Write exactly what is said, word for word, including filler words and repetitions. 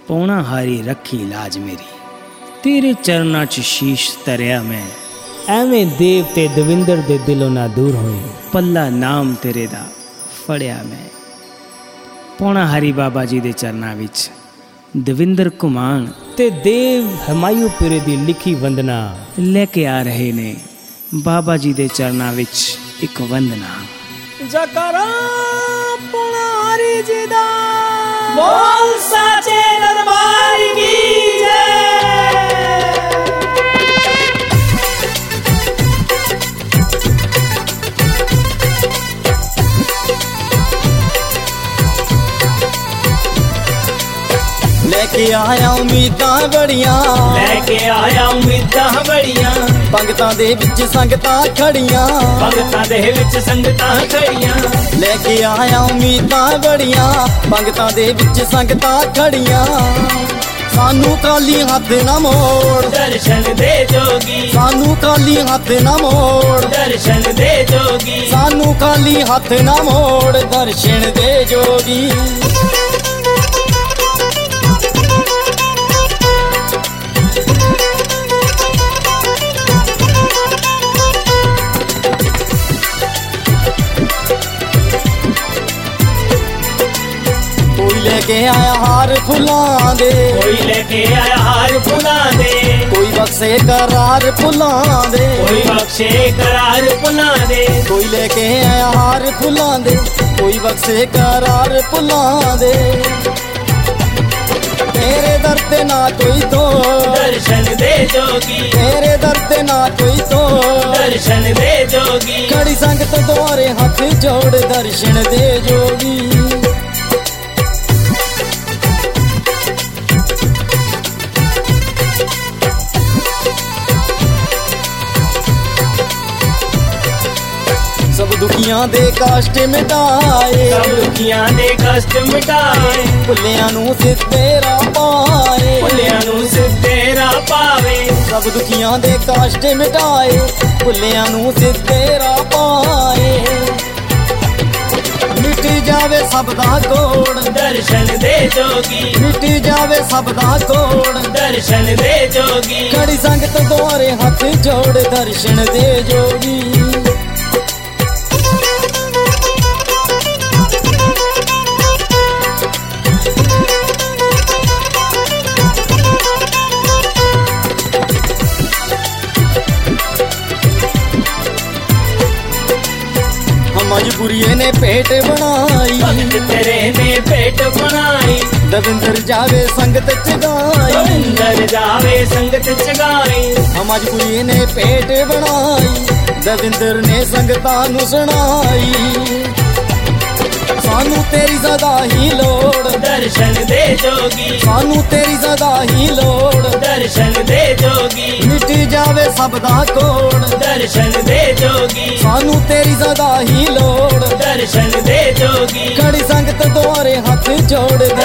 पौना हारी रखी लाज मेरी। तेरे चरना च शीश धरिया मैं, ਐਵੇਂ ਦੇਵ ਤੇ ਦਵਿੰਦਰ ਦੇ ਦਿਲੋਂ ਨਾ ਦੂਰ ਹੋਈ। पल्ला नाम तेरे दा फड़िया मैं। पौना हारी बाबा जी दे चरना विच दविंदर घुमान ਤੇ ਦੇਵ ਹਮਾਯੂਪੁਰੇ ਦੀ ਲਿਖੀ ਵੰਦਨਾ लेके आ रहे ने बाबा जी दे चरना विच एक वंदना। जकरा पौना हारी जी दा बोल साचे दरबार की जय। लेके आया उम्मीदां बड़ियां, लेके आया उम्मीदां बड़ियां, पंगतां दे विच संगतां खड़ियां, भगतां दे विच संगतां खड़ियां। लेके आया उम्मीदां बड़ियां, पंगतां दे विच संगतां खड़ियां। सानू खाली हथ ना मोड़, दर्शन दे जोगी, सानू खाली हथ ना मोड़, दर्शन दे जोगी, सानू खाली हथ ना मोड़, दर्शन दे जोगी। लेके आया हार फुलां दे, कोई लेके आया हार फुलां दे, कोई बक्से करार फुलां दे, कोई बख्शे करार फुलां दे। कोई लेके आया हार फुलां दे, कोई बक्से करार फुलां दे। तेरे दर ते ना कोई तोड़, दर्शन दे जोगी, तेरे दर ते ना कोई तोड़, दर्शन दे जोगी। खड़ी संगत दोरे हथ जोड़, दर्शन दे जोगी। सब दुखियां दे कष्ट मिटाए, सब दुखियां दे कष्ट मिटाए, भुल्लियां नू सिद्धे राह पाए, भुल्लियां नू सिद्धे राह पावे। सब दुखियां दे कष्ट मिटाए, भुल्लियां नू सिद्धे राह पाए। मिट जावे सब दा कोड़, दर्शन दे जोगी, मिट जावे सब दा कोड़, दर्शन दे जोगी। खड़ी संगत दोरे हथ जोड़, दर्शन दे जोगी। मजबूरी ने पेट बनाई, भगत तेरे ने पेट बनाई, दविंदर जावे संगत चगाई, दविंदर जावे संगत चगाई। मजबूरी ने पेट बनाई, दविंदर ने संगतां नू सुनाई। सानू तेरी सदा ही लोड़, दर्शन दे जोगी, सानू तेरी सदा ही लोड़, दर्शन दे जोगी। मिट जावे सब दा कोड़, दर्शन दे जोगी, सानू तेरी सदा ही लोड़, दर्शन दे जोगी। खड़ी संगत दोरे हथ जोड़,